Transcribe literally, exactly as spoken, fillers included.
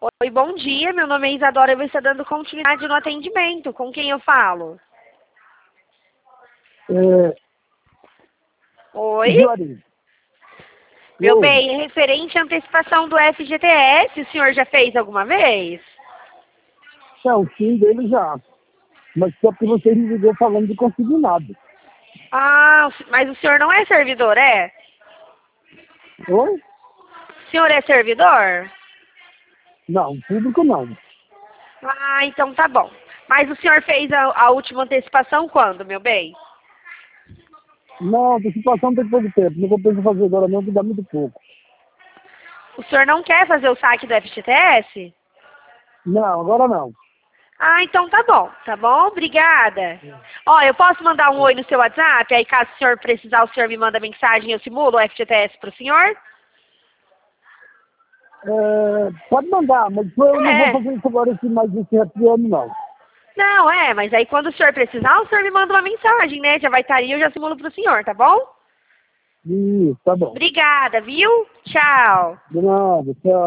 Oi, bom dia. Meu nome é Isadora. Eu vou estar dando continuidade no atendimento. Com quem eu falo? É, Oi? Juarez. Meu Oi. bem, é referente à antecipação do F G T S, o senhor já fez alguma vez? Não, sim, dele já. Mas só que você me ligou falando de consignado. Ah, mas o senhor não é servidor, é? Oi? O senhor é servidor? Não, público não. Ah, então tá bom. Mas o senhor fez a, a última antecipação quando, meu bem? Não, antecipação tem pouco tempo. Não compensa fazer agora não, que dá muito pouco. O senhor não quer fazer o saque do F G T S? Não, agora não. Ah, então tá bom, tá bom? Obrigada. Ó, eu posso mandar um oi no seu WhatsApp? Aí caso o senhor precisar, o senhor me manda mensagem e eu simulo o F G T S pro senhor? É, pode mandar, mas eu não vou É. fazer isso agora esse, mais esse happy ano, não. Não, é, mas aí quando o senhor precisar, o senhor me manda uma mensagem, né? Já vai estar aí, eu já simulo pro senhor, tá bom? Isso, tá bom. Obrigada, viu? Tchau. De nada, tchau.